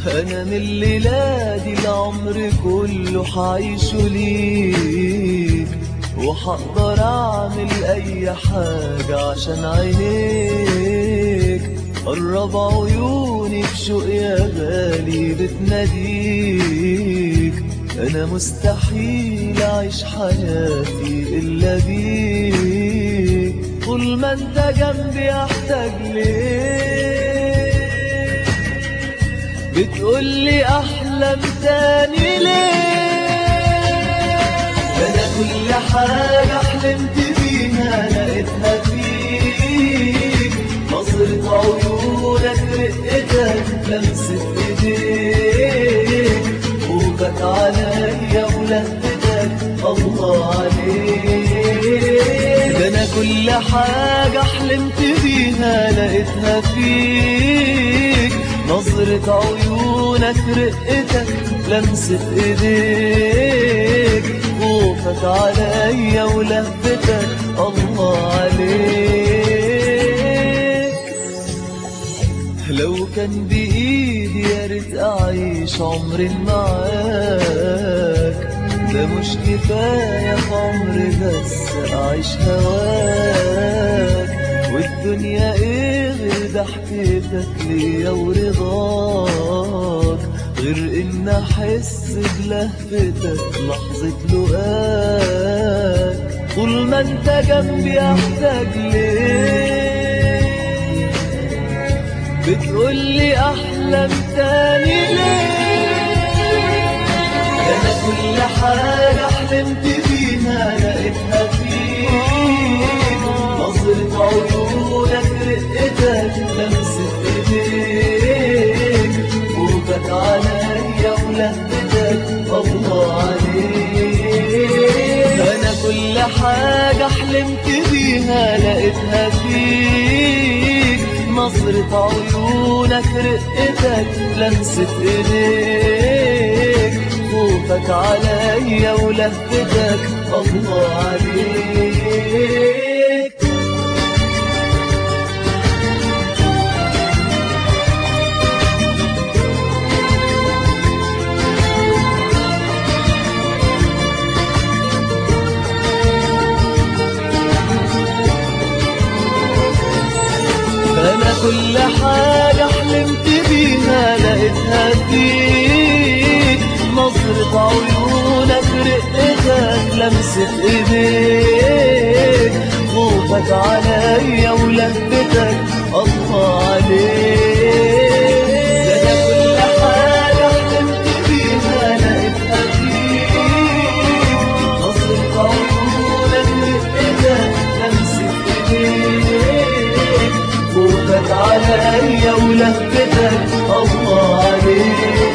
أنا من الليلة دي العمر كله حعيشه ليك، وحقدر أعمل أي حاجة عشان عينيك. قرب عيوني بشوق يا غالي بتناديك، أنا مستحيل أعيش حياتي إلا بيك. طول ما أنت جنبي أحتاج ليك، بتقولي أحلم تاني ليه؟ أنا كل حاجة حلمت بيها لقيتها فيك، نظرة عيونك رقتك لمسة إيديك، خوفك عليا ولهفتك الله عليك. ده أنا كل حاجة حلمت بيها لقيتها فيك، نظرة عيونك رقتك لمسة ايديك، خوفك عليا ولهفتك الله عليك. لو كان بإيدي يا ريت أعيش عمري معاك، ده مش كفاية في عمري بس أعيش هواك. والدنيا إيه غير ضحكتك ليا ورضاك، غير إن أحس بلهفتك لحظة لقاك. طول ما أنت جنبي أحتاج ليك، بتقولي أحلم تاني ليه؟ أنا كل حاجة حلمت بيها لقيتها فيك، نظرة عيونك رقتك لمسة إيديك، خوفك عليا ولهفتك الله عليك. أنا كل حاجة حلمت بيها لقيتها فيك، نظرة عيونك رقتك لمسة إيديك، خوفك عليا ولهفتك الله عليك. أنا كل حاجة حلمت بيها لقيتها فيك، نظرة عيونك رقتك لمسة إيديك، خوفك عليا ولهفتك الله عليك. ده أنا كل حاجة حلمت بيها لقيتها فيك، نظرة عيونك رقتك لمسة إيديك، خوفك عليا ولهفتك الله عليك.